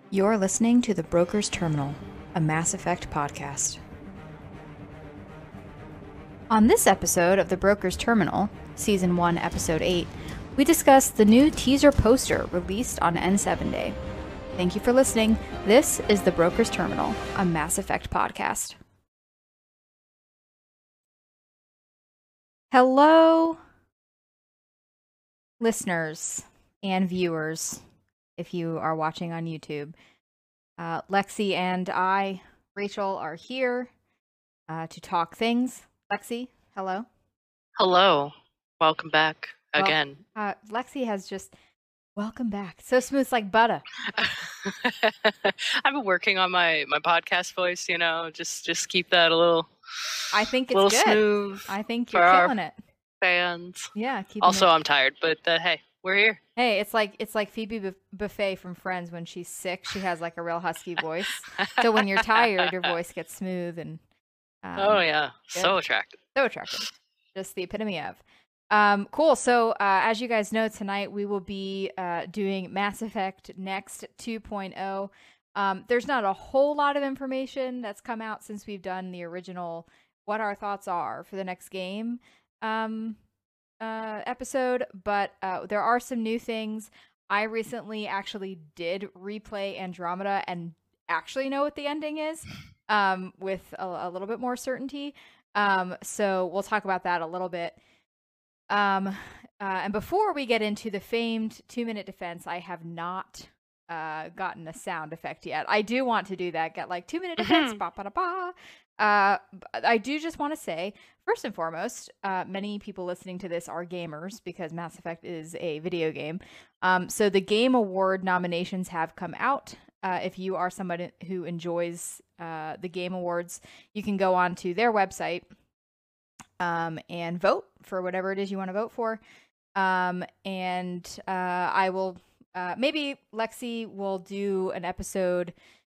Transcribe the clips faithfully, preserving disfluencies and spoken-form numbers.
You're listening to The Broker's Terminal, a Mass Effect podcast. On this episode of The Broker's Terminal, Season one, Episode eight, we discuss the new teaser poster released on N seven Day. Thank you for listening. This is The Broker's Terminal, a Mass Effect podcast. Hello, listeners and viewers, if you are watching on YouTube. Uh, Lexi and I, Rachel, are here uh, to talk things. Lexi, hello. Hello. Welcome back Well, again. Uh, Lexi has just, welcome back. So smooth, it's like butter. I've been working on my, my podcast voice, you know, just just keep that a little I think it's little good. smooth I think for you're our killing it. fans. Yeah. Keeping Also, it. I'm tired, but uh, hey, we're here. Hey, it's like it's like Phoebe Buff- Buffet from Friends. When she's sick, she has like a real husky voice. So when you're tired, your voice gets smooth and um, Oh yeah, good. so attractive. So attractive. Just the epitome of. Um, cool. So uh, as you guys know, tonight we will be uh, doing Mass Effect Next two point oh. Um, there's not a whole lot of information that's come out since we've done the original what our thoughts are for the next game um, uh, episode, but uh, there are some new things. I recently actually did replay Andromeda and actually know what the ending is um, with a, a little bit more certainty. Um, so we'll talk about that a little bit. Um, uh, and before we get into the famed two-minute defense, I have not uh, gotten a sound effect yet. I do want to do that. Get like two-minute defense, ba ba da ba. Uh, I do just want to say, first and foremost, uh, many people listening to this are gamers because Mass Effect is a video game. Um, so the Game Award nominations have come out. Uh, if you are somebody who enjoys uh, the Game Awards, you can go on to their website um, and vote for whatever it is you want to vote for. Um, and uh, I will, uh, maybe Lexi will do an episode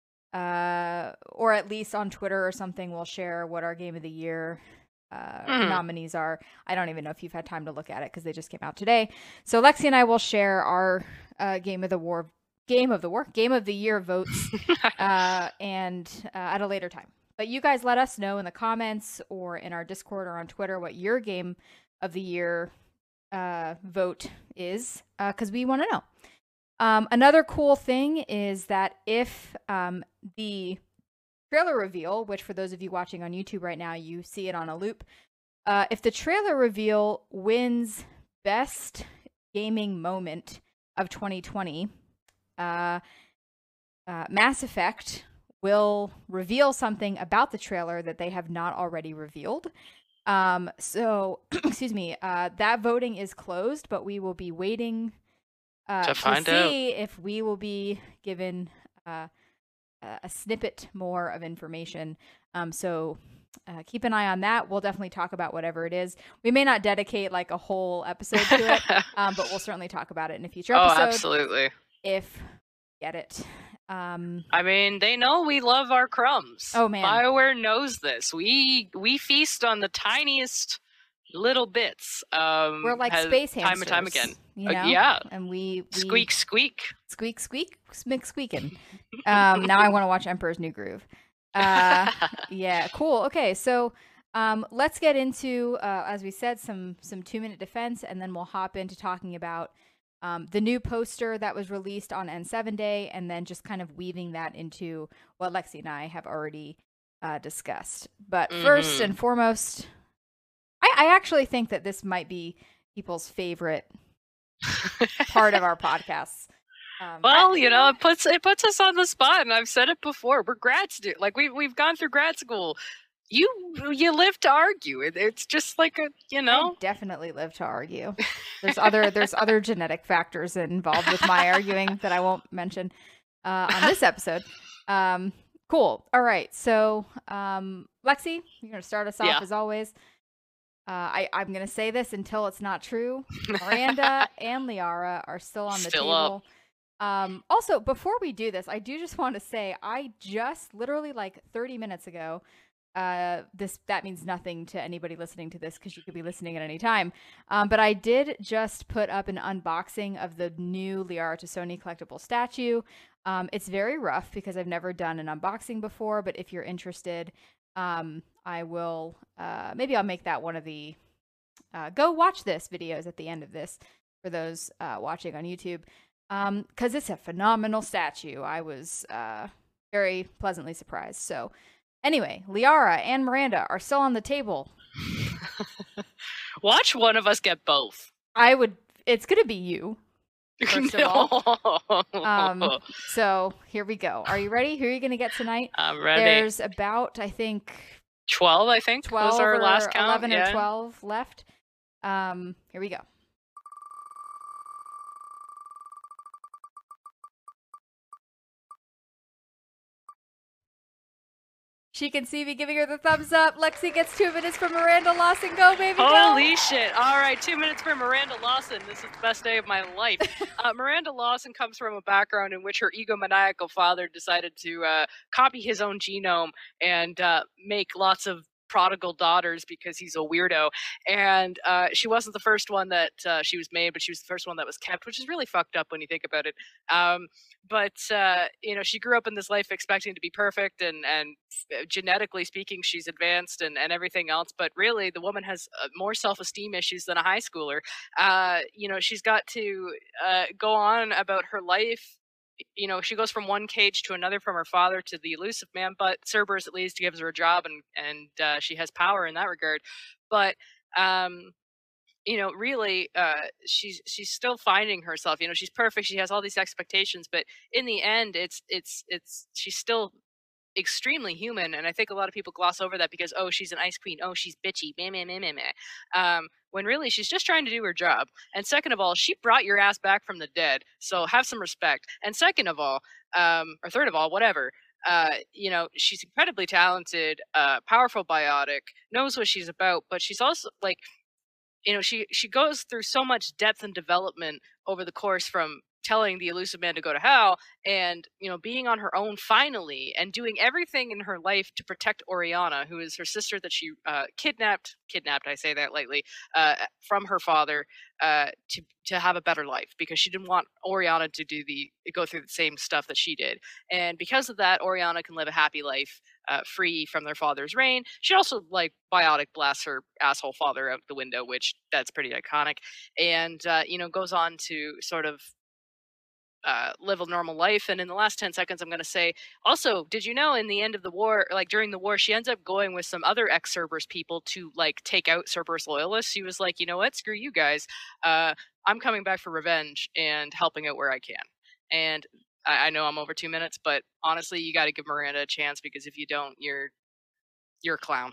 uh, or at least on Twitter or something, we'll share what our Game of the Year uh, mm. nominees are. I don't even know if you've had time to look at it because they just came out today. So Lexi and I will share our uh, Game of the War, Game of the War, Game of the Year votes uh, and uh, at a later time. But you guys let us know in the comments or in our Discord or on Twitter what your Game of the Year uh, vote is because uh, we want to know. Um, another cool thing is that if um, the trailer reveal, which for those of you watching on YouTube right now, you see it on a loop. Uh, if the trailer reveal wins Best Gaming Moment of twenty twenty, uh, uh, Mass Effect will reveal something about the trailer that they have not already revealed. Um, so, excuse me, uh, that voting is closed, but we will be waiting Uh, to, find to see out. if we will be given uh, a snippet more of information. Um, so uh, keep an eye on that. We'll definitely talk about whatever it is. We may not dedicate like a whole episode to it, um, but we'll certainly talk about it in a future episode. Oh, absolutely. If get it. Um, I mean, they know we love our crumbs. Oh man, BioWare knows this. We we feast on the tiniest little bits. Um, We're like space hamsters, time and time again. You know? Uh, yeah, and we, we squeak squeak squeak squeak squeak squeaking. um, now I want to watch Emperor's New Groove. Uh, yeah, cool. Okay, so um, let's get into, uh, as we said, some some two minute defense, and then we'll hop into talking about um, the new poster that was released on N seven Day, and then just kind of weaving that into what Lexi and I have already uh, discussed. But mm-hmm. first and foremost, I, I actually think that this might be people's favorite part of our podcasts. Um, well, I, you know, it puts it puts us on the spot, and I've said it before. We're grad students, like we've we've gone through grad school. You you live to argue. It, it's just like a you know. I definitely live to argue. There's other there's other genetic factors involved with my arguing that I won't mention uh, on this episode. Um, cool. All right. So, um, Lexi, you're gonna start us off yeah. as always. Uh, I, I'm going to say this until it's not true. Miranda and Liara are still on the still table. Um, also, before we do this, I do just want to say I just literally like thirty minutes ago, uh, this that means nothing to anybody listening to this because you could be listening at any time. Um, but I did just put up an unboxing of the new Liara Tassoni collectible statue. Um, it's very rough because I've never done an unboxing before, but if you're interested, um, I will, uh, maybe I'll make that one of the uh, go watch this videos at the end of this for those uh, watching on YouTube. Um, because it's a phenomenal statue. I was uh, very pleasantly surprised. So, anyway, Liara and Miranda are still on the table. Watch one of us get both. I would. It's gonna be you. First of all. Um, so here we go. Are you ready? Who are you gonna get tonight? I'm ready. There's about, I think, twelve. I think twelve was our or last count. eleven yeah. or twelve left. Um, here we go. She can see me giving her the thumbs up. Lexi gets two minutes for Miranda Lawson. Go, baby, go. Holy shit. All right, two minutes for Miranda Lawson. This is the best day of my life. uh, Miranda Lawson comes from a background in which her egomaniacal father decided to uh, copy his own genome and uh, make lots of prodigal daughters because he's a weirdo. And uh, she wasn't the first one that uh, she was made, but she was the first one that was kept, which is really fucked up when you think about it. Um, but uh, you know, she grew up in this life expecting to be perfect, and and genetically speaking, she's advanced and and everything else. But really, the woman has uh, more self-esteem issues than a high schooler. Uh, you know, she's got to uh, go on about her life. You know, she goes from one cage to another, from her father to the elusive man, but Cerberus at least gives her a job, and and uh, she has power in that regard. But um, you know, really, uh, she's she's still finding herself. You know, she's perfect. She has all these expectations, but in the end, it's it's it's she's still extremely human. And I think a lot of people gloss over that because, oh, she's an ice queen, oh, she's bitchy, meh, meh, meh, meh, meh. Um, when really she's just trying to do her job. And second of all, she brought your ass back from the dead, so have some respect. And second of all, um, or third of all, whatever. Uh, you know, she's incredibly talented, uh, powerful biotic, knows what she's about, but she's also like, you know, she she goes through so much depth and development over the course, from telling the elusive man to go to hell, and you know, being on her own finally, and doing everything in her life to protect Oriana, who is her sister that she uh, kidnapped kidnapped I say that lightly, uh, from her father, uh, to to have a better life, because she didn't want Oriana to do the go through the same stuff that she did. And because of that, Oriana can live a happy life, uh, free from their father's reign. She also, like, biotic blasts her asshole father out the window, which that's pretty iconic, and uh, you know, goes on to sort of uh, live a normal life. And in the last ten seconds, I'm going to say, also, did you know in the end of the war, like during the war, she ends up going with some other ex-Cerberus people to like take out Cerberus loyalists. She was like, you know what, screw you guys. Uh, I'm coming back for revenge and helping out where I can. And I, I know I'm over two minutes, but honestly, you got to give Miranda a chance, because if you don't, you're you're a clown.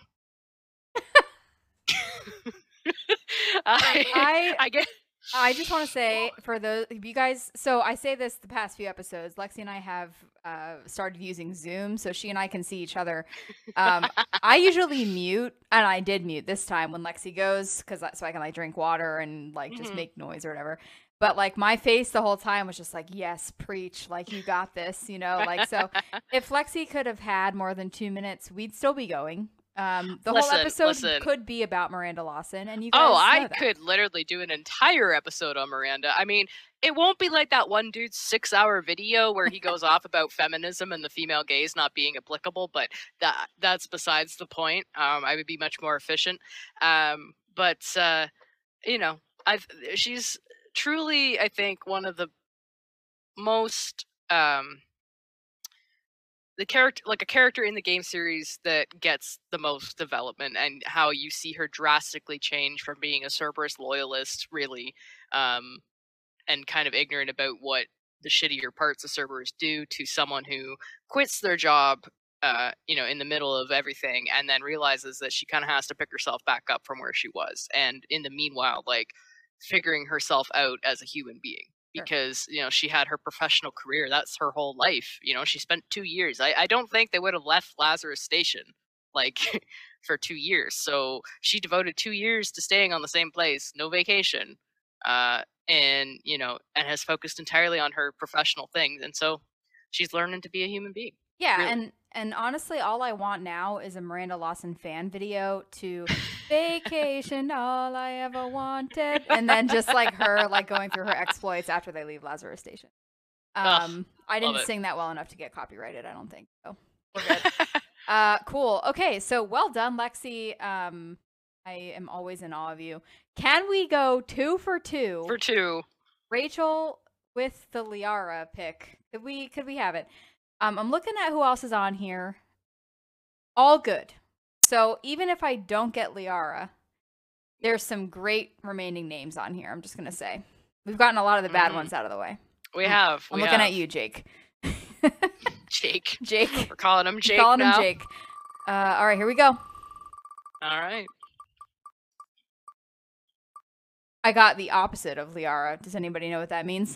I, I I get. I just want to say, for those of you guys, so I say this the past few episodes, Lexi and I have uh, started using Zoom, so she and I can see each other. Um, I usually mute, and I did mute this time when Lexi goes, because so I can like drink water and like just Mhm. make noise or whatever. But like my face the whole time was just like, yes, preach, like you got this, you know, like so. If Lexi could have had more than two minutes, we'd still be going. Um, the Listen, whole episode listen. could be about Miranda Lawson, and you guys Oh, know I that. could literally do an entire episode on Miranda. I mean, it won't be like that one dude's six hour video where he goes off about feminism and the female gaze not being applicable, but that that's besides the point. Um, I would be much more efficient. Um, but uh, you know, I've she's truly, I think, one of the most um the character, like a character in the game series that gets the most development, and how you see her drastically change from being a Cerberus loyalist, really, um, and kind of ignorant about what the shittier parts of Cerberus do, to someone who quits their job, uh, you know, in the middle of everything, and then realizes that she kind of has to pick herself back up from where she was, and in the meanwhile, like, figuring herself out as a human being. Sure. Because, you know, she had her professional career. That's her whole life. You know, she spent two years. I, I don't think they would have left Lazarus Station, like, for two years. So she devoted two years to staying on the same place, no vacation, uh, and, you know, and has focused entirely on her professional things. And so she's learning to be a human being. Yeah, really. and and honestly, all I want now is a Miranda Lawson fan video to vacation, all I ever wanted, and then just like her like going through her exploits after they leave Lazarus Station. Um, I didn't it. sing that well enough to get copyrighted, I don't think. So we're good. uh, cool. Okay, so well done, Lexi. Um, I am always in awe of you. Can we go two for two? For two. Rachel with the Liara pick. Could we could we have it? Um, I'm looking at who else is on here. All good. So even if I don't get Liara, there's some great remaining names on here, I'm just going to say. We've gotten a lot of the bad mm-hmm. ones out of the way. We have. I'm we looking have. at you, Jake. Jake. Jake. We're calling him Jake calling now. him Jake. Uh, all right, here we go. All right. I got the opposite of Liara. Does anybody know what that means?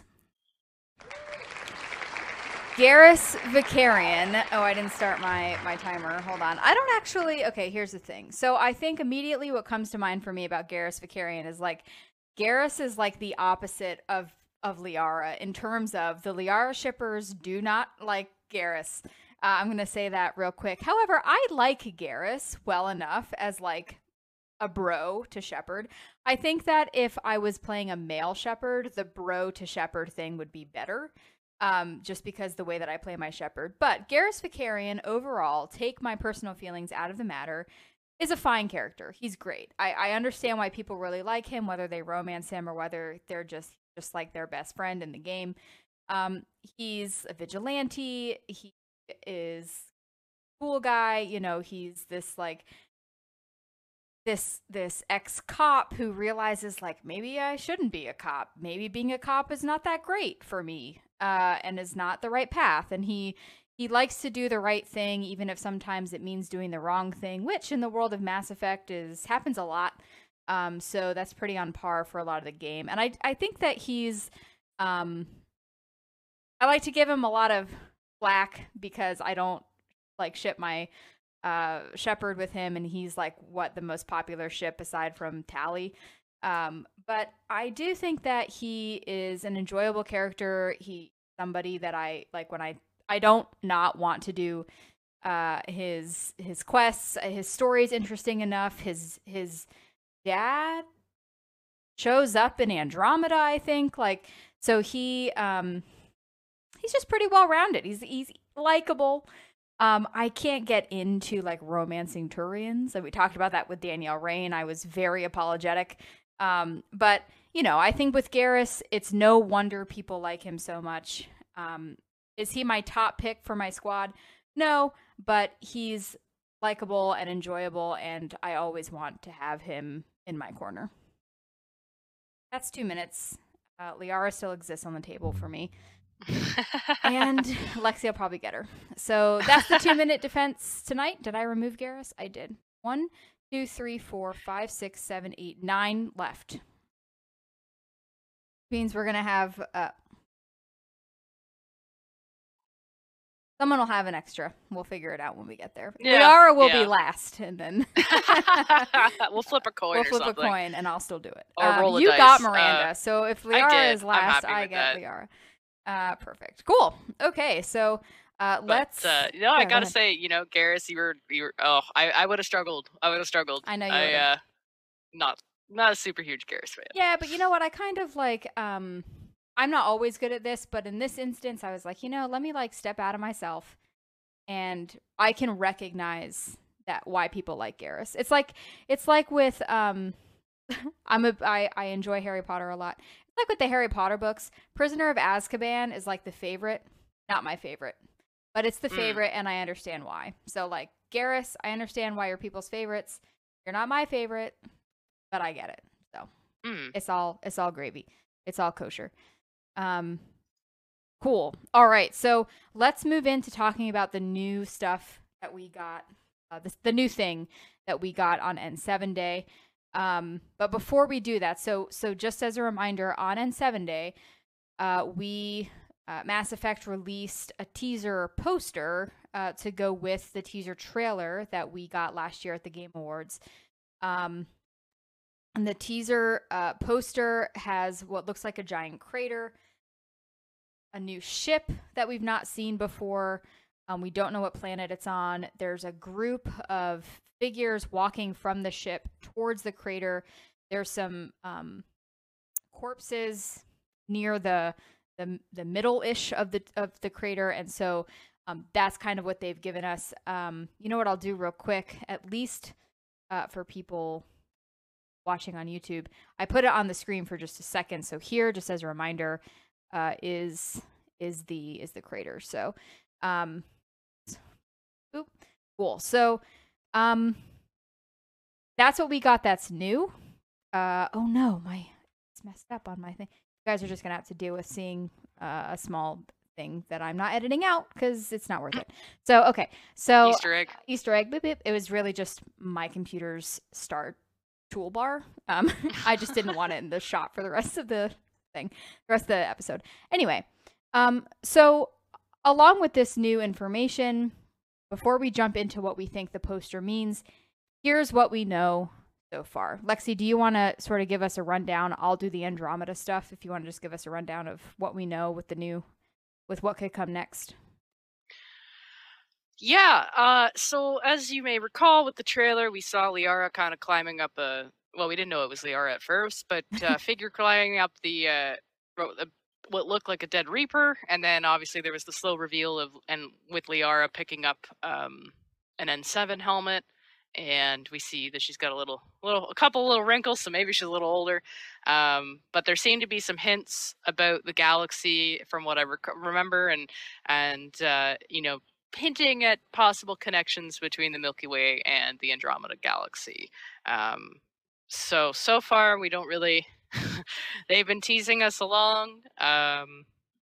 Garrus Vakarian. Oh, I didn't start my, my timer. Hold on. I don't actually... Okay, here's the thing. So I think immediately what comes to mind for me about Garrus Vakarian is like, Garrus is like the opposite of, of Liara in terms of the Liara shippers do not like Garrus. Uh, I'm going to say that real quick. However, I like Garrus well enough as like a bro to shepherd. I think that if I was playing a male shepherd, the bro to shepherd thing would be better. Um, just because the way that I play my shepherd. But Garrus Vakarian, overall, take my personal feelings out of the matter, is a fine character. He's great. I, I understand why people really like him, whether they romance him or whether they're just, just like their best friend in the game. Um, he's a vigilante. He is a cool guy. You know, he's this, like, this this ex-cop who realizes, like, maybe I shouldn't be a cop. Maybe being a cop is not that great for me. Uh, and is not the right path. And he he likes to do the right thing, even if sometimes it means doing the wrong thing, which in the world of Mass Effect is happens a lot. Um, so that's pretty on par for a lot of the game. And I I think that he's um I like to give him a lot of flack because I don't like ship my uh shepherd with him, and he's like what the most popular ship aside from Tali. Um, but I do think that he is an enjoyable character. He somebody that I like when I I don't not want to do uh his his quests. His story is interesting enough. His his dad shows up in Andromeda, I think. Like so he um he's just pretty well rounded. He's he's likable. Um, I can't get into like romancing Turians. And we talked about that with Danielle Rain. I was very apologetic. Um, but, you know, I think with Garrus, it's no wonder people like him so much. Um, is he my top pick for my squad? No, but he's likable and enjoyable, and I always want to have him in my corner. That's two minutes. Uh, Liara still exists on the table for me. And Lexi will probably get her. So that's the two-minute defense tonight. Did I remove Garrus? I did. One, two, three, four, five, six, seven, eight, nine left. Means we're gonna have uh, someone will have an extra. We'll figure it out when we get there. Yeah, Liara will yeah. be last, and then we'll flip a coin. We'll or flip something. a coin, and I'll still do it. Or um, roll a you dice. got Miranda, uh, so if I Liara did. is last, I'm happy I with get that. Liara. Uh, perfect. Cool. Okay, so uh, But, let's. uh, you know, yeah, I go gotta ahead. say, you know, Garrus, you were, you were. Oh, I, I would have struggled. I would have struggled. I know you I, would've. uh, not, not a super huge Garrus fan. Yeah, but you know what? I kind of like. Um, I'm not always good at this, but in this instance, I was like, you know, let me like step out of myself, and I can recognize that why people like Garrus. It's like it's like with um, I'm a I I enjoy Harry Potter a lot. It's like with the Harry Potter books, Prisoner of Azkaban is like the favorite, not my favorite, but it's the Mm. favorite, and I understand why. So like Garrus, I understand why you're people's favorites. You're not my favorite, but I get it. So Mm. it's all it's all gravy. It's all kosher. Um, cool. All right, so let's move into talking about the new stuff that we got. Uh, the, the new thing that we got on N seven Day. Um, but before we do that, so so just as a reminder, on N seven Day, uh, we uh, Mass Effect released a teaser poster uh, to go with the teaser trailer that we got last year at the Game Awards. Um, and the teaser uh, poster has what looks like a giant crater, a new ship that we've not seen before. Um, we don't know what planet it's on. There's a group of figures walking from the ship towards the crater. There's some um, corpses near the the the middle-ish of the of the crater, and so um, that's kind of what they've given us. Um, you know what I'll do real quick, at least uh, for people watching on YouTube, I put it on the screen for just a second. So here, just as a reminder, uh, is is the is the crater. So, um, oop, cool. So, um, that's what we got. That's new. Uh, oh no, my it's messed up on my thing. You guys are just gonna have to deal with seeing uh, a small thing that I'm not editing out because it's not worth it. So okay, so Easter egg. Easter egg. Beep, beep. It was really just my computer's start toolbar. Um, I just didn't want it in the shot for the rest of the thing, the rest of the episode. Anyway, um, so along with this new information, before we jump into what we think the poster means, here's what we know so far. Lexi, do you want to sort of give us a rundown? I'll do the Andromeda stuff if you want to just give us a rundown of what we know with the new, with what could come next. Yeah, uh, so as you may recall with the trailer, we saw Liara kind of climbing up a, well, we didn't know it was Liara at first, but uh, figure climbing up the, uh, the, what looked like a dead Reaper, and then obviously there was the slow reveal of, and with Liara picking up um, an N seven helmet, and we see that she's got a little, little, a couple little wrinkles, so maybe she's a little older. Um, but there seem to be some hints about the galaxy from what I rec- remember, and and uh, you know, hinting at possible connections between the Milky Way and the Andromeda Galaxy. Um, so so far, we don't really. They've been teasing us along. Um,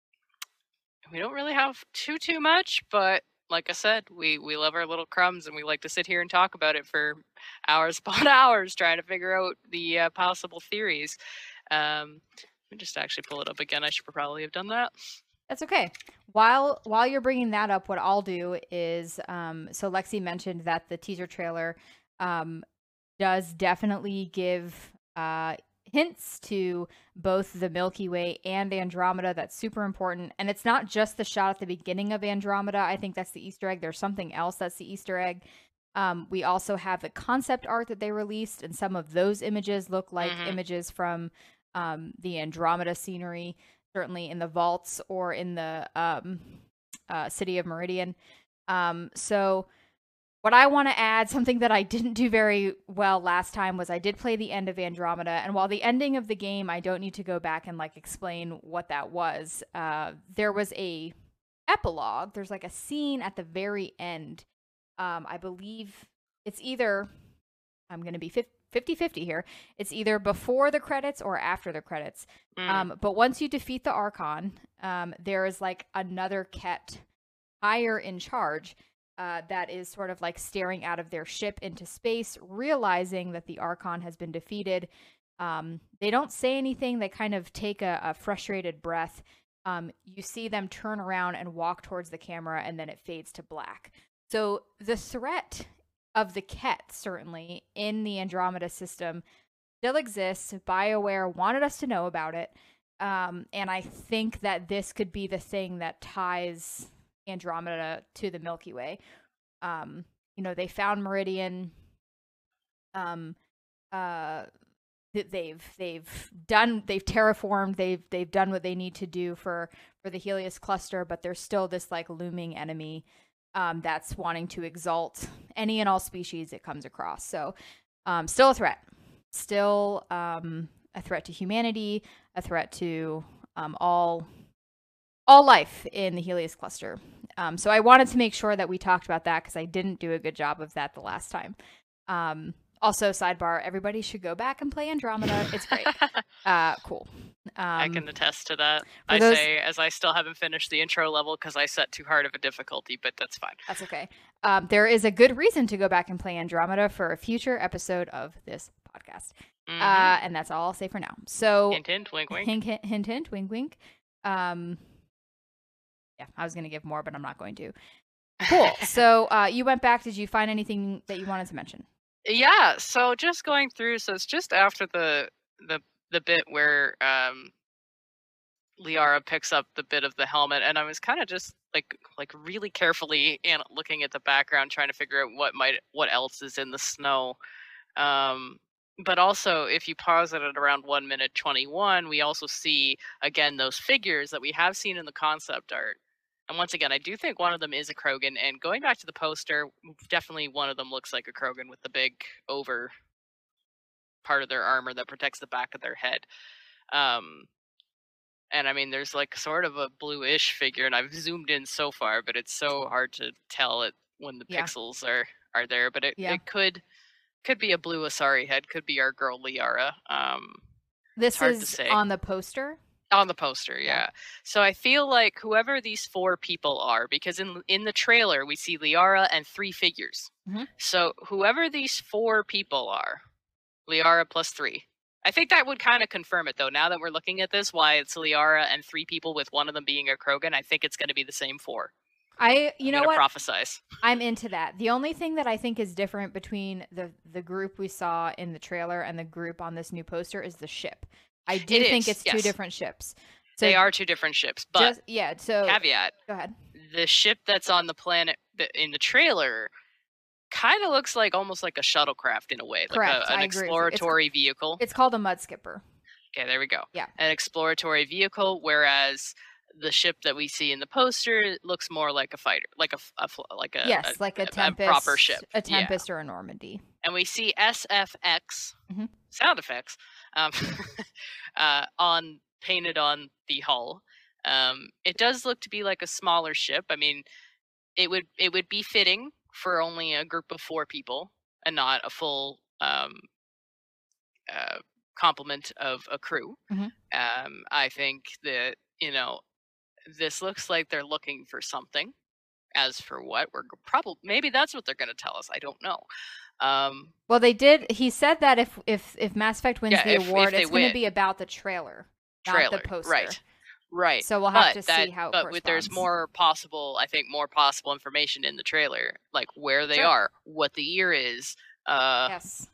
we don't really have too too much, but like I said, we we love our little crumbs, and we like to sit here and talk about it for hours upon hours, trying to figure out the uh, possible theories. Um, let me just actually pull it up again. I should probably have done that. That's okay. While while you're bringing that up, what I'll do is, um, so Lexi mentioned that the teaser trailer um, does definitely give uh, hints to both the Milky Way and Andromeda. That's super important. And it's not just the shot at the beginning of Andromeda. I think that's the Easter egg. There's something else that's the Easter egg. Um, we also have the concept art that they released, and some of those images look like mm-hmm. images from um, the Andromeda scenery, certainly in the vaults or in the um, uh, city of Meridian. Um, so what I want to add, something that I didn't do very well last time, was I did play the end of Andromeda. And while the ending of the game, I don't need to go back and like explain what that was. Uh, there was a epilogue. There's like a scene at the very end. Um, I believe it's either, I'm going to be fifty-fifty here. It's either before the credits or after the credits. Mm. Um, but once you defeat the Archon, um, there is like another Ket higher in charge uh, that is sort of like staring out of their ship into space, realizing that the Archon has been defeated. Um, they don't say anything. They kind of take a, a frustrated breath. Um, you see them turn around and walk towards the camera, and then it fades to black. So the threat of the Ket, certainly, in the Andromeda system still exists. BioWare wanted us to know about it. Um, and I think that this could be the thing that ties Andromeda to the Milky Way. Um, you know, they found Meridian. Um, uh, they've they've done they've terraformed. They've they've done what they need to do for for the Helios cluster, but there's still this like looming enemy Um, that's wanting to exalt any and all species it comes across. So um, still a threat. Still um, a threat to humanity, a threat to um, all all life in the Helios cluster. Um, so I wanted to make sure that we talked about that because I didn't do a good job of that the last time. Um, also, sidebar, everybody should go back and play Andromeda. It's great. uh, cool. Um, I can attest to that. I those... say as I still haven't finished the intro level because I set too hard of a difficulty, but that's fine. That's okay. Um, there is a good reason to go back and play Andromeda for a future episode of this podcast. Mm-hmm. Uh, and that's all I'll say for now. So hint, hint, wink, wink. Hint, hint, hint, hint wink, wink. Um, yeah, I was going to give more, but I'm not going to. Cool. So uh, you went back. Did you find anything that you wanted to mention? Yeah. So just going through. So it's just after the the the bit where um, Liara picks up the bit of the helmet, and I was kind of just like like really carefully and looking at the background, trying to figure out what might what else is in the snow. Um, but also, if you pause it at around one minute twenty-one, we also see, again, those figures that we have seen in the concept art. And once again, I do think one of them is a Krogan. And going back to the poster, definitely one of them looks like a Krogan with the big over part of their armor that protects the back of their head. Um, and I mean, there's like sort of a bluish figure, and I've zoomed in so far, but it's so hard to tell it when the Yeah. pixels are are there. But it, Yeah. it could could be a blue Asari head, could be our girl Liara. Um, it's This hard to is say. on the poster? On the poster, yeah. Yeah. So I feel like whoever these four people are, because in in the trailer we see Liara and three figures. Mhm. So whoever these four people are, Liara plus three. I think that would kind of confirm it, though. Now that we're looking at this, why it's Liara and three people with one of them being a Krogan, I think it's going to be the same four. I, you I'm know gonna what? prophesize. I'm into that. The only thing that I think is different between the the group we saw in the trailer and the group on this new poster is the ship. I do It think is, it's two yes. different ships. So They are two different ships, but just yeah. So caveat: go ahead. the ship that's on the planet th- in the trailer kind of looks like almost like a shuttlecraft in a way, like Correct. a, an I agree with you. It's- exploratory vehicle. It's called a mud skipper. Okay, there we go. Yeah. An exploratory vehicle, whereas the ship that we see in the poster looks more like a fighter, like a, f- a f- like a Yes, a- like a a- a Tempest, proper ship. a Yeah. Tempest or a Normandy. And we see S F X Mhm. sound effects um, uh, on painted on the hull. Um, it does look to be like a smaller ship. I mean, it would it would be fitting for only a group of four people and not a full um, uh, complement of a crew. Mhm. Um, I think that, you know, this looks like they're looking for something. As for what, we're probably maybe that's what they're going to tell us. I don't know. Um, Well, they did. He said that if if if Mass Effect wins Yeah, the if- award, if they it's going to win. be about the trailer, trailer, not the poster. right? Right. So we'll have but to that, see how it But with, there's corresponds. more possible. I think more possible information in the trailer, like where they Sure. are, what the year is. Uh, Yes.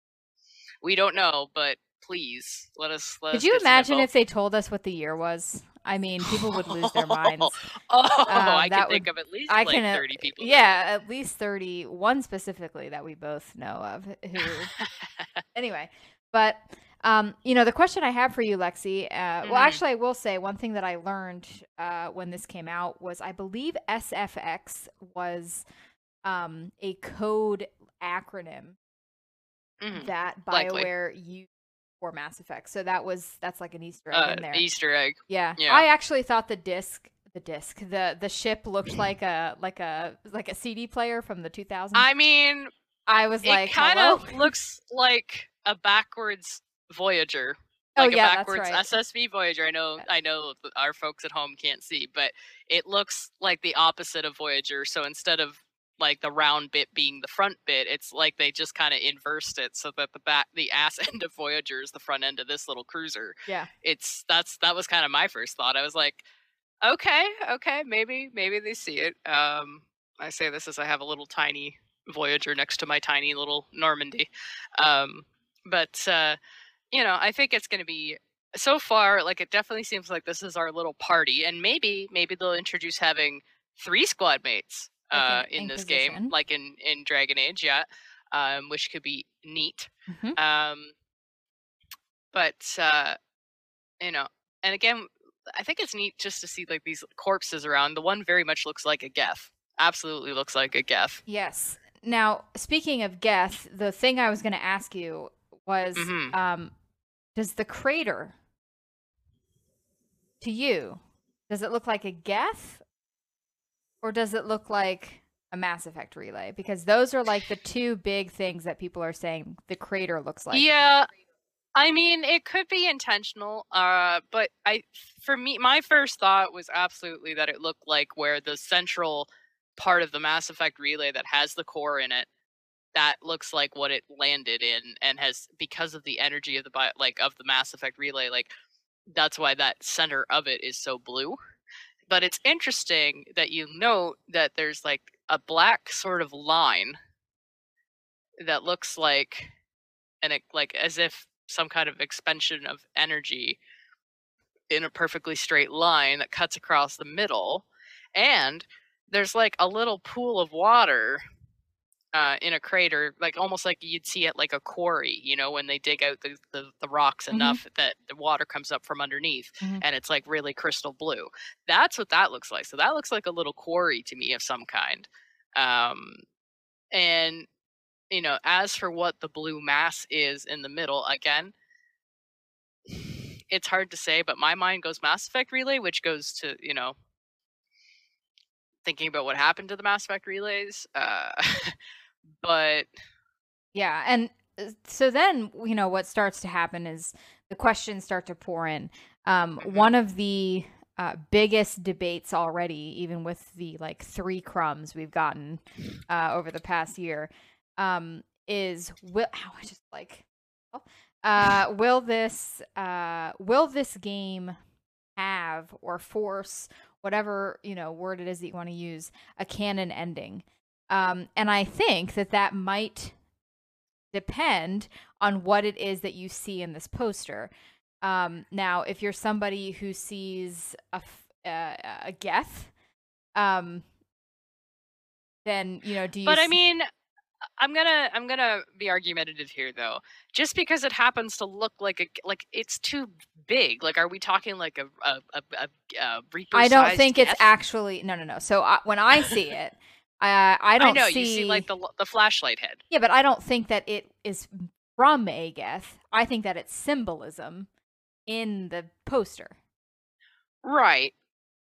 We don't know, but please let us. Let Could us you get some imagine info. if they told us what the year was? I mean, people would lose their minds. Oh, Uh, I that can think would- of at least I like can, uh, thirty people. Yeah, at least thirty. One specifically that we both know of. Who anyway, but um, you know, the question I have for you, Lexi. Uh, Well, Mhm. actually, I will say one thing that I learned uh, when this came out was I believe S F X was um, a code acronym Mhm. that Likely. BioWare used for Mass Effect. So that was that's like an Easter egg Uh, in there. Easter egg. Yeah. Yeah. I actually thought the disc, the disc, the the ship looked like a like a like a C D player from the two thousands. I mean, I was it like, kind hello? of looks like a backwards Voyager. Oh, Like yeah, a that's backwards right. S S V Voyager. I know, I know, th- our folks at home can't see, but it looks like the opposite of Voyager. So instead of like the round bit being the front bit, it's like they just kind of inversed it so that the back, the ass end of Voyager is the front end of this little cruiser. Yeah. It's that's that was kind of my first thought. I was like, okay, okay, maybe maybe they see it. Um, I say this as I have a little tiny Voyager next to my tiny little Normandy. Um, but uh, you know, I think it's going to be so far like it definitely seems like this is our little party, and maybe maybe they'll introduce having three squad mates Like uh, in in this game, Inquisition. like in in Dragon Age, yeah, um, which could be neat. Mhm. Um, but uh, you know, and again, I think it's neat just to see like these corpses around. The one very much looks like a Geth. Absolutely looks like a Geth. Yes. Now, speaking of Geth, the thing I was going to ask you was, Mhm. um, does the crater, to you, does it look like a Geth, or does it look like a Mass Effect relay? Because those are like the two big things that people are saying the crater looks like. Yeah, I mean, it could be intentional, uh, but I, for me, my first thought was absolutely that it looked like where the central part of the Mass Effect relay that has the core in it, that looks like what it landed in, and has, because of the energy of the bio, like of the Mass Effect relay, like that's why that center of it is so blue. But it's interesting that you note that there's like a black sort of line that looks like, and it like as if some kind of expansion of energy in a perfectly straight line that cuts across the middle, and there's like a little pool of water uh, in a crater, like almost like you'd see at like a quarry, you know, when they dig out the, the, the rocks Mm-hmm. enough that the water comes up from underneath Mm-hmm. and it's like really crystal blue. That's what that looks like. So that looks like a little quarry to me of some kind. Um, and, you know, as for what the blue mass is in the middle, again, it's hard to say, but my mind goes Mass Effect Relay, which goes to, you know, thinking about what happened to the Mass Effect relays. Uh, but Yeah, and uh, so then, you know, what starts to happen is the questions start to pour in. Um, mhm. one of the uh, biggest debates already, even with the like three crumbs we've gotten uh, over the past year, um, is will ow, I just like oh, uh, will this uh, will this game have or force whatever, you know, word it is that you want to use, a canon ending? Um, and I think that that might depend on what it is that you see in this poster. Um, now, if you're somebody who sees a f- uh, a Geth, um, then you know, do you? but I See- mean, I'm gonna I'm gonna be argumentative here though. Just because it happens to look like a like it's too big. Like, are we talking like a a a, a, a I don't Reaper-sized think it's Geth? actually no, no, no. So I, when I see it, uh, I I don't know you see like see. the l- the flashlight head, Yeah, but I don't think that it is from a Geth. I think that it's symbolism in the poster. right?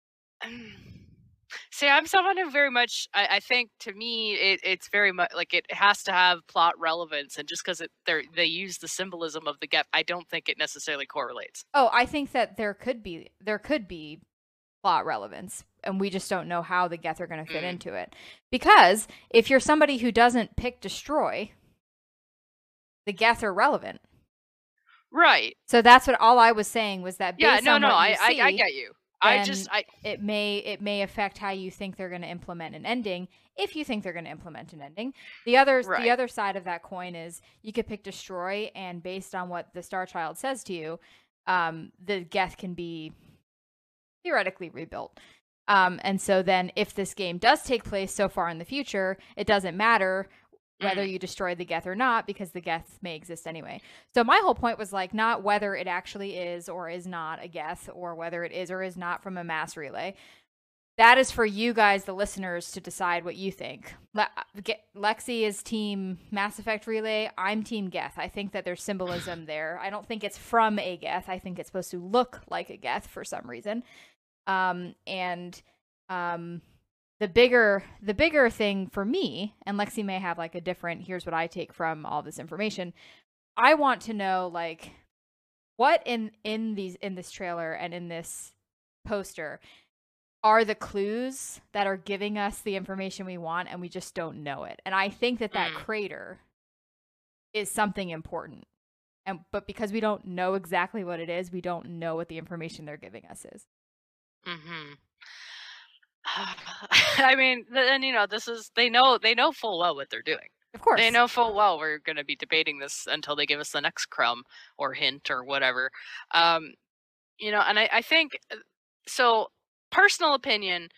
See, I'm someone who very much. I, I think to me, it, it's very much like it has to have plot relevance, and just because it they they use the symbolism of the Geth, I don't think it necessarily correlates. Oh, I think that there could be there could be plot relevance, and we just don't know how the Geth are going to fit Mm, into it. Because if you're somebody who doesn't pick destroy, the Geth are relevant. right? So that's what all I was saying was that Yeah. based No. on No. what you I, I I see, get you. I just then I it may it may affect how you think they're going to implement an ending if you think they're going to implement an ending. The other the right. other side of that coin is you could pick destroy, and based on what the Star Child says to you, um, the Geth can be theoretically rebuilt. Um, and so then, if this game does take place so far in the future, it doesn't matter whether Mm, you destroy the Geth or not because the Geth may exist anyway. So my whole point was like not whether it actually is or is not a Geth or whether it is or is not from a mass relay. That is for you guys, the listeners, to decide what you think. Le- Lexi is team Mass Effect Relay. I'm team Geth. I think that there's symbolism there. I don't think it's from a Geth. I think it's supposed to look like a Geth for some reason. Um, and um, the bigger the bigger thing for me, and Lexi may have like a different. Here's what I take from all this information. I want to know like what in in these in this trailer and in this poster are the clues that are giving us the information we want, and we just don't know it. And I think that that mm, crater is something important. And but because we don't know exactly what it is, we don't know what the information they're giving us is. mm-hmm. I mean, th- and you know, this is they know they know full well what they're doing. Of They course. know full well we're going to be debating this until they give us the next crumb or hint or whatever. Um, you know, and I, I think uh, so. Personal opinion: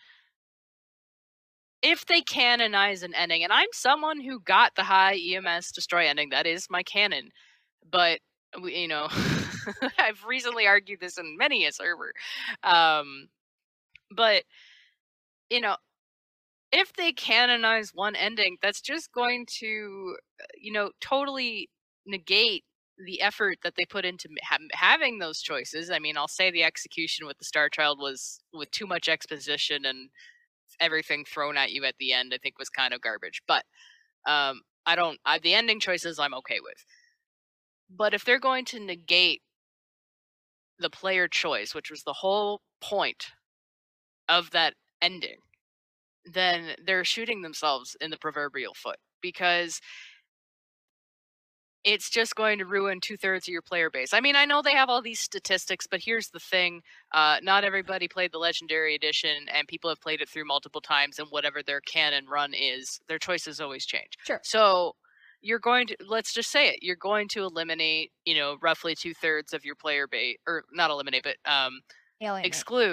if they canonize an ending, and I'm someone who got the high E M S destroy ending, that is my canon. But we, you know, I've recently argued this in many a server. Um, but you know, if they canonize one ending, that's just going to, uh, you know, totally negate the effort that they put into ha- having those choices. I mean, I'll say the execution with the Star Child was with too much exposition and everything thrown at you at the end. I think was kind of garbage, but um, I don't. I, the ending choices I'm okay with. But if they're going to negate the player choice, which was the whole point of that ending, then they're shooting themselves in the proverbial foot because it's just going to ruin two-thirds of your player base. I mean, I know they have all these statistics, but here's the thing. Uh, not everybody played the Legendary Edition, and people have played it through multiple times, and whatever their canon run is, their choices always change. Sure. So you're going to, let's just say it, you're going to eliminate, you know, roughly two-thirds of your player base, or not eliminate, but um, Alienate. exclude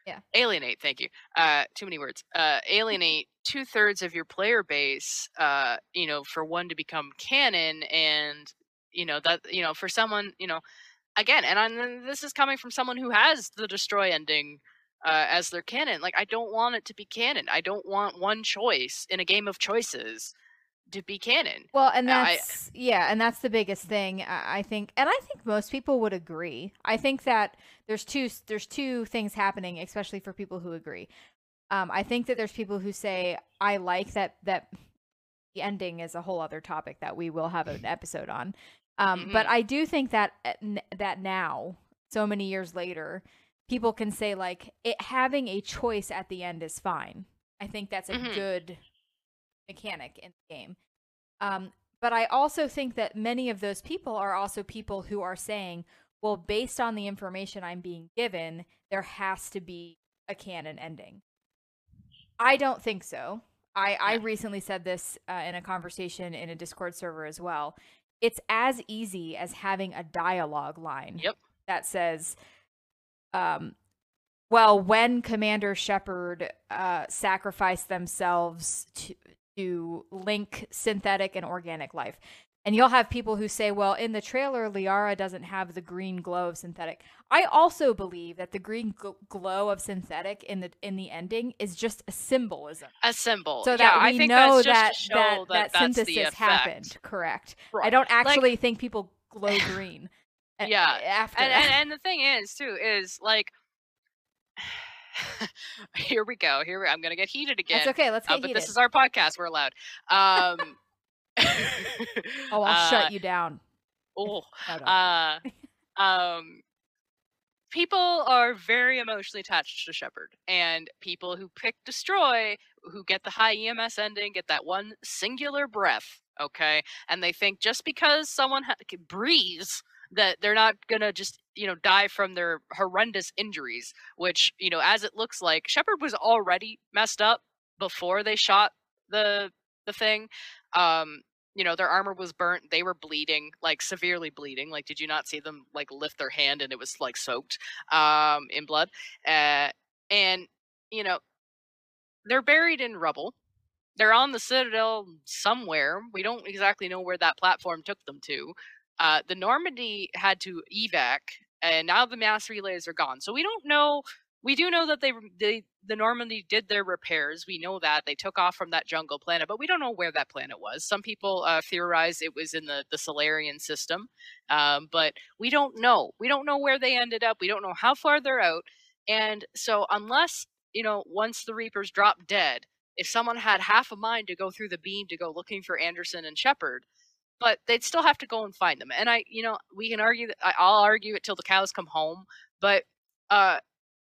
Yeah. alienate, thank you. Uh, too many words. Uh, alienate two thirds of your player base, uh, you know, for one to become canon, and you know that you know for someone, you know, again, and I'm, this is coming from someone who has the destroy ending uh, as their canon. Like, I don't want it to be canon. I don't want one choice in a game of choices to be canon. Well, and I that's yeah, and that's the biggest thing I I think, and I think most people would agree. I think that there's two there's two things happening, especially for people who agree. Um, I think that there's people who say I like that that the ending is a whole other topic that we will have an episode on. Um, mhm, but I do think that uh, n- that now, so many years later, people can say like it having a choice at the end is fine. I think that's a mhm, good mechanic in the game. Um, but I also think that many of those people are also people who are saying, well, based on the information I'm being given, there has to be a canon ending. I don't think so. I, I yeah, recently said this uh, in a conversation in a Discord server as well. It's as easy as having a dialogue line yep, that says, um, well, when Commander Shepard uh, sacrificed themselves to, to link synthetic and organic life. And you'll have people who say, well, in the trailer, Liara doesn't have the green glow of synthetic. I also believe that the green gl- glow of synthetic in the in the ending is just a symbolism, a symbol. so Yeah, that I we think that's know just that to that show that that that's the synthesis happened. effect, Correct. I right? don't Like, actually think people glow green a- yeah, after and and that. and the thing is too is like, here we go. Here we, I'm gonna get heated That's again. okay. Let's Uh, get but this heated. is our podcast. We're allowed. Um, Oh, I'll uh, shut you down. If, oh, no, don't. uh, um, people are very emotionally attached to Shepard, and people who pick destroy, who get the high E M S ending, get that one singular breath. Okay, and they think just because someone ha- breathes, that they're not gonna just you know die from their horrendous injuries. Which, you know, as it looks like, Shepard was already messed up before they shot the the thing. Um, you know, their armor was burnt, they were bleeding, like severely bleeding. Like, did you not see them like lift their hand and it was like soaked um in blood? Uh and you know, they're buried in rubble. They're on the Citadel somewhere. We don't exactly know where that platform took them to. Uh, the Normandy had to evac, and now the mass relays are gone. So we don't know. We do know that they, they the Normandy did their repairs. We know that they took off from that jungle planet, but we don't know where that planet was. Some people uh, theorize it was in the the Solarian system, um, but we don't know. We don't know where they ended up. We don't know how far they're out, and so unless you know, once the Reapers drop dead, if someone had half a mind to go through the beam to go looking for Anderson and Shepard, but they'd still have to go and find them. And I, you know, we can argue that I'll argue it till the cows come home, but uh,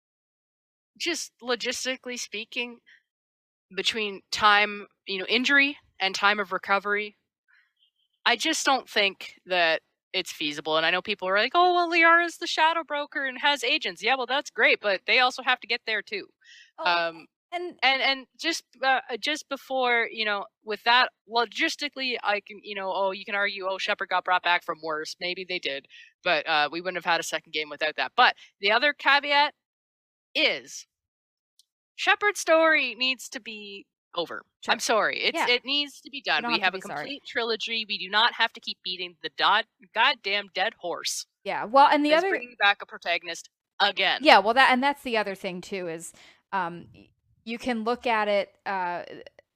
just logistically speaking, between time, you know, injury and time of recovery, I just don't think that it's feasible. And I know people are like, "Oh, well, Liara's the shadow broker and has agents." Yeah, well, that's great, but they also have to get there too. Oh, Um, and and and just uh, just before, you know, with that, logistically, I can, you know, oh, you can argue, oh, Shepard got brought back from worse. Maybe they did, but uh, we wouldn't have had a second game without that. But the other caveat is Shepard's story needs to be over. sure. I'm sorry. It's Yeah, it needs to be you done. don't We have to have a be sorry. complete trilogy. We do not have to keep beating the dod- goddamn dead horse Yeah. Well, and the as other bringing back a protagonist again. yeah, well that and that's the other thing too is um y- you can look at it uh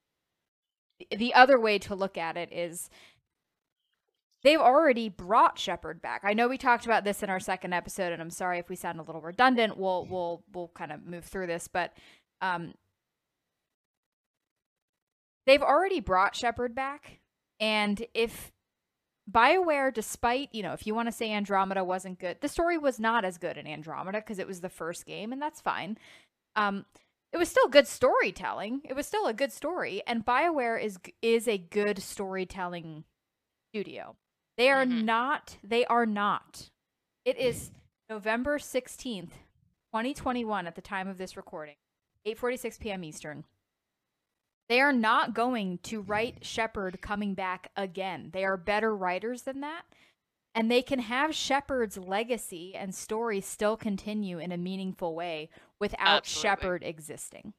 the other way to look at it is they've already brought Shepard back. I know we talked about this in our second episode, and I'm sorry if we sound a little redundant. We'll we'll we'll kind of move through this, but um, they've already brought Shepard back, and if BioWare, despite you know, if you want to say Andromeda wasn't good, the story was not as good in Andromeda because it was the first game, and that's fine. Um, it was still good storytelling. It was still a good story, and BioWare is is a good storytelling studio. They are Hmm. not, they are not. It is November sixteenth, twenty twenty-one at the time of this recording, eight forty-six p.m. Eastern. They are not going to write Shepard coming back again. They are better writers than that. And they can have Shepard's legacy and story still continue in a meaningful way without Absolutely. Shepard existing.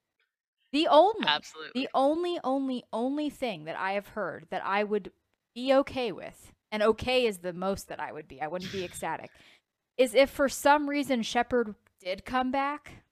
The only, Absolutely. the only, only, only thing that I have heard that I would be okay with, and okay is the most that I would be, I wouldn't be ecstatic, is if for some reason Shepard did come back,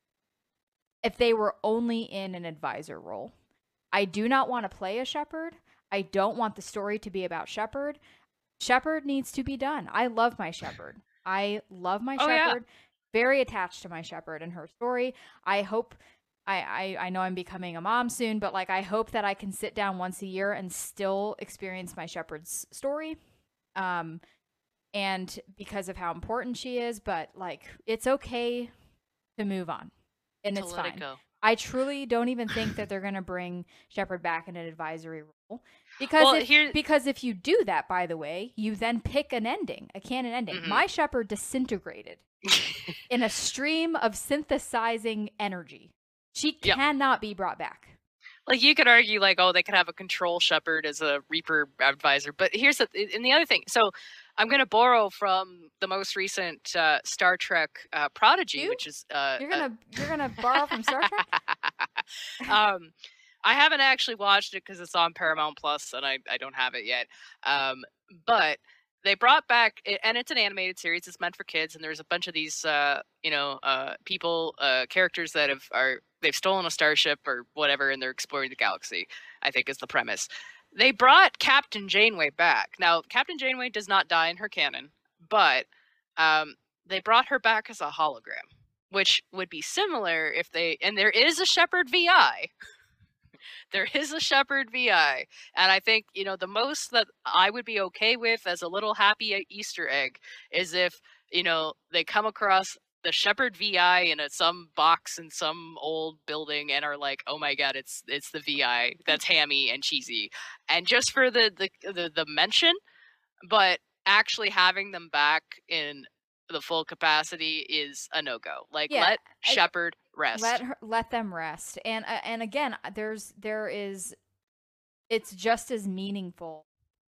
if they were only in an advisor role. I do not want to play a Shepard. I don't want the story to be about Shepard. Shepard needs to be done. I love my Shepard. I love my Oh, yeah. Shepard. Very attached to my Shepard and her story. I hope I, I I know I'm becoming a mom soon, but like I hope that I can sit down once a year and still experience my Shepard's story. Um and because of how important she is, but like it's okay to move on. And To it's let fine. it go. I truly don't even think that they're going to bring Shepard back in an advisory role. Because Well, if, here- because if you do that, by the way, you then pick an ending, a canon ending. Mhm. My Shepard disintegrated in a stream of synthesizing energy. She Yep. cannot be brought back. Like, you could argue, like, oh, they could have a control Shepard as a Reaper advisor. But here's the, and the other thing. So I'm going to borrow from the most recent uh, Star Trek uh, Prodigy, You? which is uh, You're uh, gonna you're gonna borrow from Star Trek? um, I haven't actually watched it because it's on Paramount Plus, and I, I don't have it yet. Um, but they brought back, and it's an animated series. It's meant for kids, and there's a bunch of these, uh, you know, uh, people, uh, characters that have are they've stolen a starship or whatever, and they're exploring the galaxy. I think is the premise. They brought Captain Janeway back. Now, Captain Janeway does not die in her canon, but um, they brought her back as a hologram, which would be similar if they. And there is a Shepard V I. There is a Shepard V I, and I think, you know, the most that I would be okay with as a little happy Easter egg is if, you know, they come across the Shepard V I in a, some box in some old building and are like, oh my god, it's it's the V I that's hammy and cheesy, and just for the the the, the mention, but actually having them back in the full capacity is a no-go. Like, Yeah, let I- Shepard rest. Let her, let them rest. And uh, and again, there's there is it's just as meaningful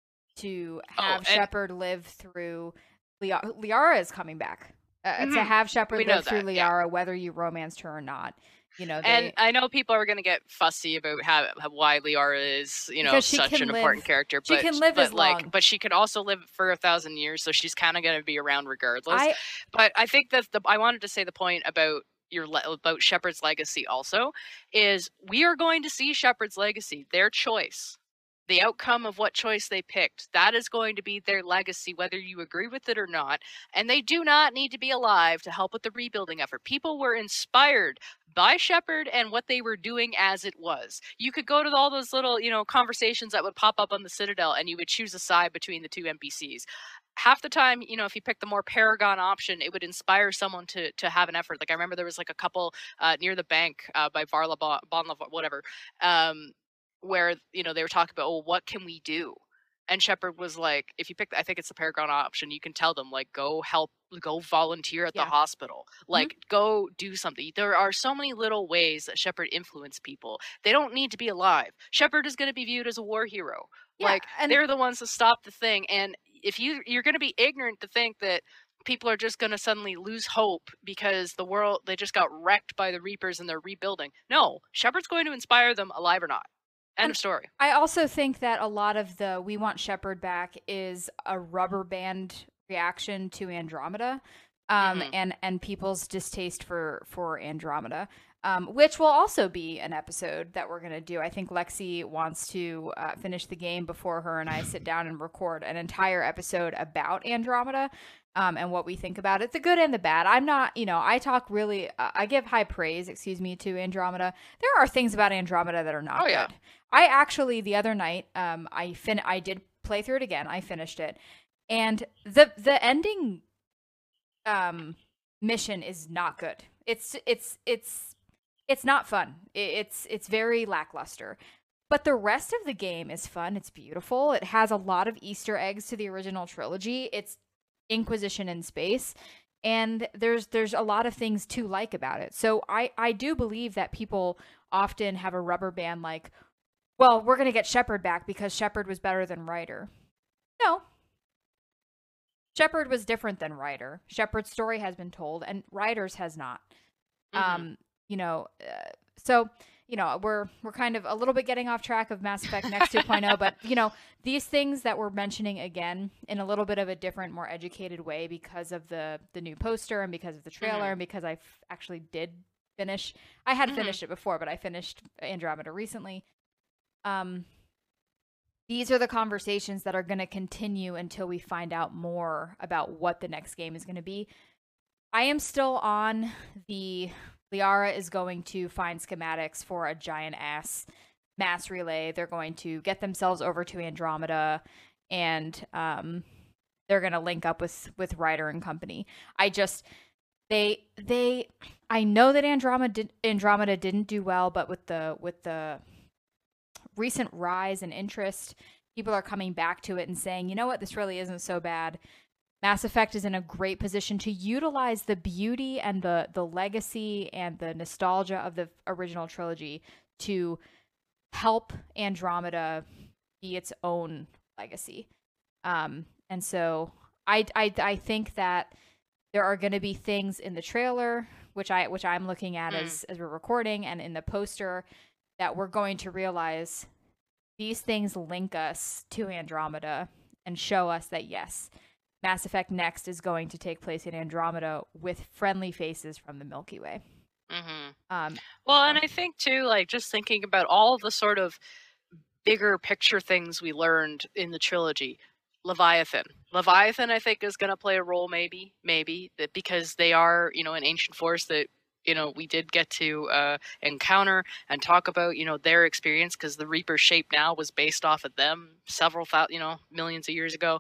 to Oh, have and- Shepard live through Liara. Liara is coming back. Uh, To Mhm. have Shepard We know live through that, yeah. Liara, whether you romanced her or not. You know, they, And I know people are going to get fussy about how, how why Liara is, you know, Because she such can an live- important character. she But can live but as like, long. but she could also live for a thousand years, so she's kind of going to be around regardless. I But I think that the I wanted to say the point about your le- about Shepard's legacy also is we are going to see Shepard's legacy, their choice. The outcome of what choice they picked, that is going to be their legacy, whether you agree with it or not. And they do not need to be alive to help with the rebuilding effort. People were inspired by Shepard and what they were doing as it was. You could go to all those little, you know, conversations that would pop up on the Citadel, and you would choose a side between the two N P Cs. Half the time, you know, if you pick the more Paragon option, it would inspire someone to to have an effort. Like, I remember there was like a couple uh, near the bank uh, by Varla Bon, bon whatever. Um, where, you know, they were talking about, oh, what can we do? And Shepard was like, if you pick, I think it's the Paragon option, you can tell them, like, go help, go volunteer at Yeah. the hospital, like, go do something. There are so many little ways that Shepard influenced people. They don't need to be alive. Shepard is going to be viewed as a war hero. Yeah, like, and- they're the ones that stop the thing. And if you you're going to be ignorant to think that people are just going to suddenly lose hope because the world, they just got wrecked by the Reapers and they're rebuilding. No, Shepard's going to inspire them, alive or not. End And- of story. I also think that a lot of the "we want Shepard back" is a rubber band reaction to Andromeda, um, Mhm. and and people's distaste for for Andromeda, um, which will also be an episode that we're gonna do. I think Lexi wants to uh, finish the game before her and I sit down and record an entire episode about Andromeda. Um, and what we think about it, the good and the bad. I'm not, you know, I talk really, uh, I give high praise, excuse me, to Andromeda. There are things about Andromeda that are not Oh, yeah. good. I actually, the other night, um, I fin, I did play through it again. I finished it, and the the ending, um, mission is not good. It's it's it's it's not fun. I- It's it's very lackluster. But the rest of the game is fun. It's beautiful. It has a lot of Easter eggs to the original trilogy. It's Inquisition in space, and there's there's a lot of things to like about it. So I I do believe that people often have a rubber band like, well, we're going to get Shepard back because Shepard was better than Ryder. No. Shepard was different than Ryder. Shepard's story has been told, and Ryder's has not. Mm-hmm. Um, you know, uh, so you know we're we're kind of a little bit getting off track of Mass Effect Next 2.0, but you know these things that we're mentioning again in a little bit of a different, more educated way because of the the new poster and because of the trailer Mm-hmm. and because I f- actually did finish. I had Mm-hmm. finished it before, but I finished Andromeda recently. Um, these are the conversations that are going to continue until we find out more about what the next game is going to be. I am still on the Liara is going to find schematics for a giant ass mass relay. They're going to get themselves over to Andromeda, and um, they're going to link up with with Ryder and company. I just they they I know that Andromeda did, Andromeda didn't do well, but with the with the recent rise in interest, people are coming back to it and saying, you know what, this really isn't so bad. Mass Effect is in a great position to utilize the beauty and the the legacy and the nostalgia of the original trilogy to help Andromeda be its own legacy. Um, and so I, I I think that there are going to be things in the trailer, which I which I'm looking at Mm. as as we're recording, and in the poster that we're going to realize these things link us to Andromeda and show us that yes, Mass Effect Next is going to take place in Andromeda with friendly faces from the Milky Way. Mm-hmm. Um, Well, so. and I think too, like just thinking about all the sort of bigger picture things we learned in the trilogy. Leviathan. Leviathan, I think, is going to play a role, maybe, maybe that because they are, you know, an ancient force that you know we did get to uh, encounter and talk about, you know, their experience because the Reaper's shape now was based off of them several thousand, you know, millions of years ago,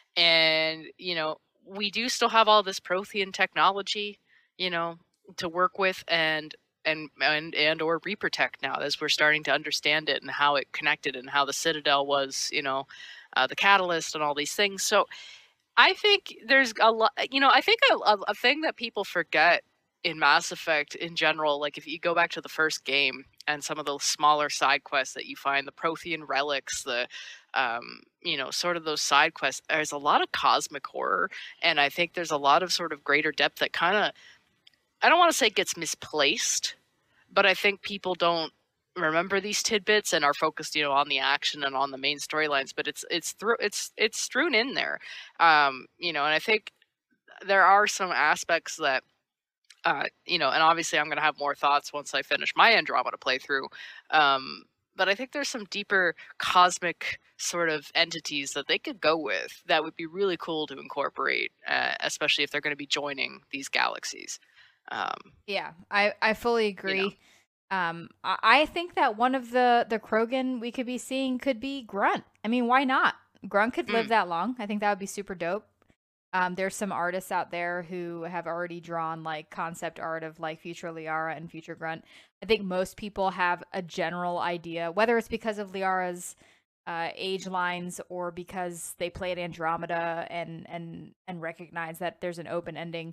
and you know we do still have all this Prothean technology, you know, to work with and and and and or Reaper tech now as we're starting to understand it and how it connected and how the Citadel was, you know, uh, the catalyst and all these things. So I think there's a lot, you know, I think a, a, a thing that people forget in Mass Effect in general, like if you go back to the first game and some of those smaller side quests that you find, the Prothean relics, the, um, you know, sort of those side quests, there's a lot of cosmic horror. And I think there's a lot of sort of greater depth that kind of, I don't want to say gets misplaced, but I think people don't remember these tidbits and are focused, you know, on the action and on the main storylines. But it's it's through it's it's strewn in there, um, you know. And I think there are some aspects that, uh, you know, and obviously I'm going to have more thoughts once I finish my Andromeda playthrough. Um, but I think there's some deeper cosmic sort of entities that they could go with that would be really cool to incorporate, uh, especially if they're going to be joining these galaxies. Um, Yeah, I, I fully you know. agree. Um, I, I think that one of the the Krogan we could be seeing could be Grunt. I mean, why not? Grunt could live Mm, that long. I think that would be super dope. Um, there's some artists out there who have already drawn like concept art of like future Liara and future Grunt. I think most people have a general idea, whether it's because of Liara's uh, age lines or because they played Andromeda and and and recognize that there's an open ending.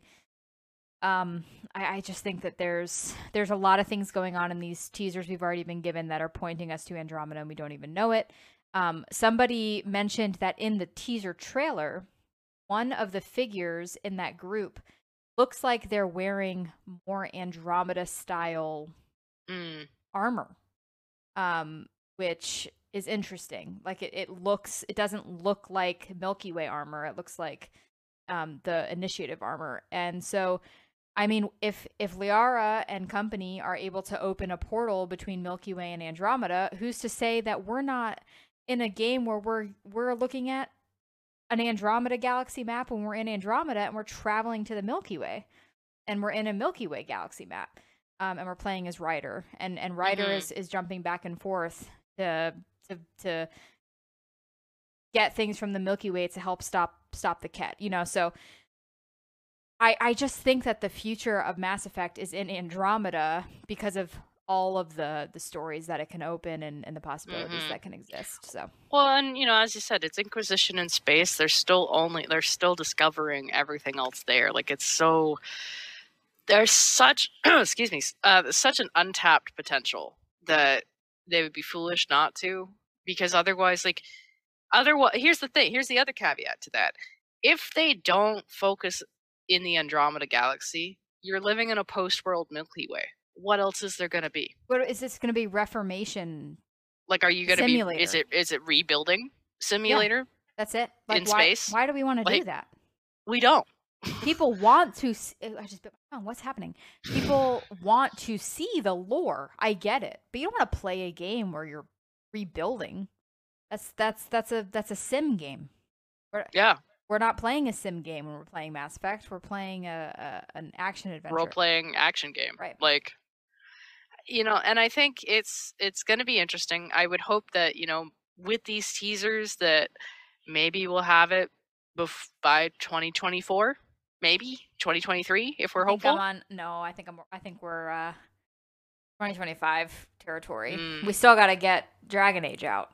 Um, I, I just think that there's there's a lot of things going on in these teasers we've already been given that are pointing us to Andromeda and we don't even know it. Um, somebody mentioned that in the teaser trailer, one of the figures in that group looks like they're wearing more Andromeda style mm, armor, um, which is interesting. Like it, it looks, it doesn't look like Milky Way armor. It looks like um, the initiative armor. And so I mean, if if Liara and company are able to open a portal between Milky Way and Andromeda, who's to say that we're not in a game where we're we're looking at an Andromeda galaxy map when we're in Andromeda and we're traveling to the Milky Way and we're in a Milky Way galaxy map, um, and we're playing as Ryder and and Ryder mm-hmm. is is jumping back and forth to to to get things from the Milky Way to help stop stop the Kett, you know, so I, I just think that the future of Mass Effect is in Andromeda because of all of the the stories that it can open and, and the possibilities Mm-hmm. that can exist. So Well, and you know, as you said, it's Inquisition in space. They're still only they're still discovering everything else there. Like it's so there's such excuse me, uh, such an untapped potential that they would be foolish not to, because otherwise, like otherwise, here's the thing. Here's the other caveat to that. if they don't focus in the Andromeda Galaxy, you're living in a post-world Milky Way. What else is there going to be? What is this going to be? Reformation? Like, are you going to be? Simulator. Is it is it rebuilding simulator? Yeah, that's it. Like, in why, space? Why do we want to Like, do that? We don't. People want to. See, I just bit my tongue. What's happening? People want to see the lore. I get it, but you don't want to play a game where you're rebuilding. That's that's that's a that's a sim game. We're, Yeah. We're not playing a sim game when we're playing Mass Effect. We're playing a, a an action adventure. Role playing action game. Right. Like, you know, and I think it's it's going to be interesting. I would hope that, you know, with these teasers that maybe we'll have it bef- by twenty twenty-four, maybe twenty twenty-three if we're I think hopeful. I'm on, no, I think I'm. I think we're uh, twenty twenty-five territory. Mm. We still got to get Dragon Age out.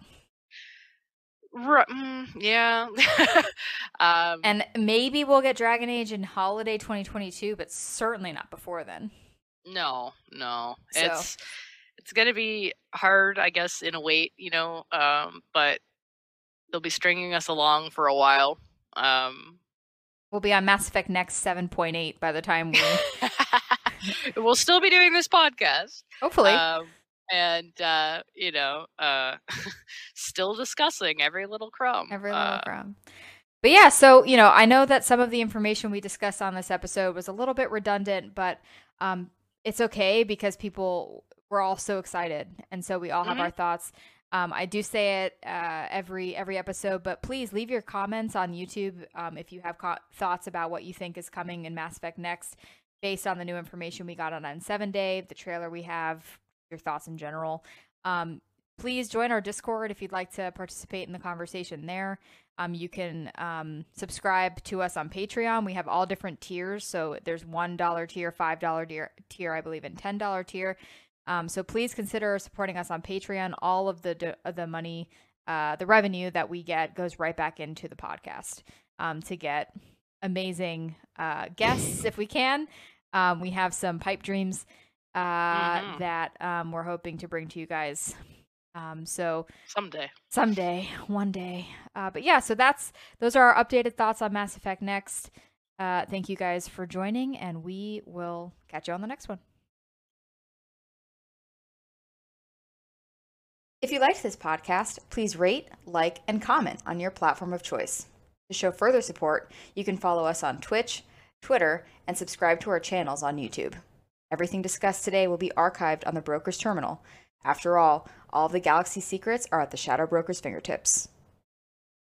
R- mm, yeah. um, And maybe we'll get Dragon Age in holiday twenty twenty-two, but certainly not before then. No, no. So. It's it's gonna be hard, I guess, in a wait, you know. Um, but they'll be stringing us along for a while. Um, we'll be on Mass Effect Next seven point eight by the time we. We'll still be doing this podcast. Hopefully. Um, and uh, you know, uh, still discussing every little crumb. Every little uh, crumb. But yeah, so you know, I know that some of the information we discussed on this episode was a little bit redundant, but um, it's okay because people were all so excited, and so we all have mm-hmm. our thoughts. Um, I do say it uh, every every episode, but please leave your comments on YouTube um, if you have co- thoughts about what you think is coming in Mass Effect Next, based on the new information we got on N seven Day, the trailer we have, your thoughts in general. Um, please join our Discord if you'd like to participate in the conversation there. Um, you can um, subscribe to us on Patreon. We have all different tiers. So there's one dollar tier, five dollar tier, tier, I believe, and ten dollar tier. Um, so please consider supporting us on Patreon. All of the the money, uh, the revenue that we get goes right back into the podcast um, to get amazing uh, guests if we can. Um, we have some pipe dreams uh, mm-hmm. that um, we're hoping to bring to you guys. Um, so someday, someday, one day. Uh, but yeah, so that's those are our updated thoughts on Mass Effect Next. Uh, thank you guys for joining, and we will catch you on the next one. If you liked this podcast, please rate, like, and comment on your platform of choice. To show further support, you can follow us on Twitch, Twitter, and subscribe to our channels on YouTube. Everything discussed today will be archived on the Broker's terminal. After all, all of the Galaxy secrets are at the Shadow Broker's fingertips.